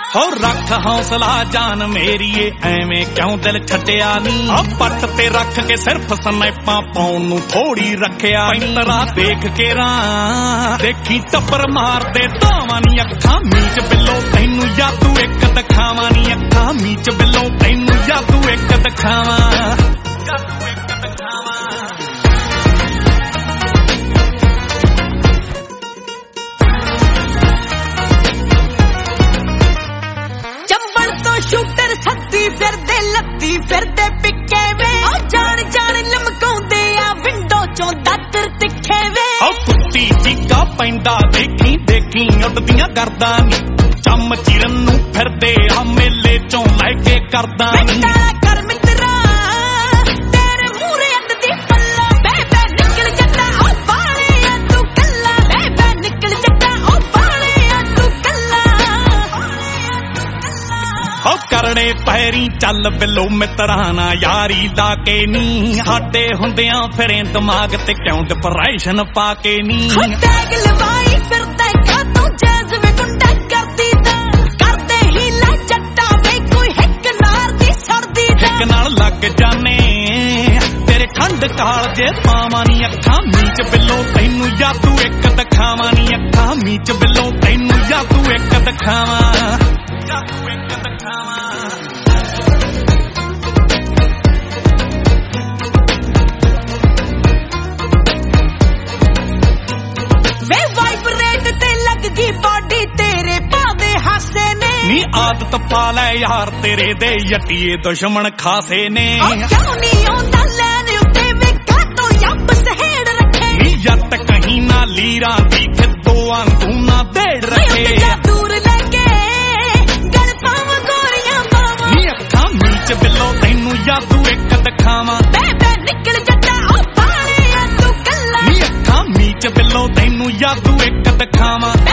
हो रख हौसला जान मेरीए एवें क्यों दिल छड्डिया नी पट ते रख के सिर्फ स्नैपां पाउण नूं थोड़ी रखिया पैंतरा देख के देखी टप्पर मार दे धावां नी अखां मीच बिल्लो तैनू जादू एक दिखावां नी अखां मीच बिल्लो तैनू जादू एक दिखावां शूटर सद्दी फिरदे लत्ती फिरदे पिके वे जान जान लमकाउंदे आ विंडो चों दातर तिखे वे कुत्ती चीका पैंदा देखी देखी उड़दियां करदा नी चम चिरन नूं फिरदे आ मेले चों लै के करदा नी कर मित्रा तेरे मूरे अड्डी पल्ला बेबे निकल जट्टा ओ बाले आ तू कल्ला बेबे निकल जट्टा ओ बाले आ तू कल्ला हो करने पैरी चल बिलो मित्राना यारी ला के नी हाडे हुंदियां फिरे दिमाग ते क्यों डिप्रेशन पा के नी टैग लवाई फिरदा का तू जैज में गुंडा करदी दा करदे ही ला जट्टा वे कोई हिक नार दी सड़दी दा हिक नाल लग जाने तेरे खंड काल जे पावां नी अखां मीच बिलो तैनू जादू एक दिखावां नी अखां मीच बिलो तैनू जादू एक दिखावां जादू एक दिखावां बॉडी तेरे पादे हासे ने नी आदत पा लै यार तेरे दे यटिए दुश्मन खासे ने क्यों नी आंदा लैन उत्ते वे काटो यप सहेड़ रखे नी जट कहीं ना लीरा दी खिद्दो आंगू ना देड़ रखे दूर लगे गल पाव गोरियां पावा नी अखां मीच बिलो तैनू जादू एक दिखावां बेबे निकल जट्टा ओ बाले आ तू कल्ला नी अखां मीच बिलो तैनू जादू एक दिखावां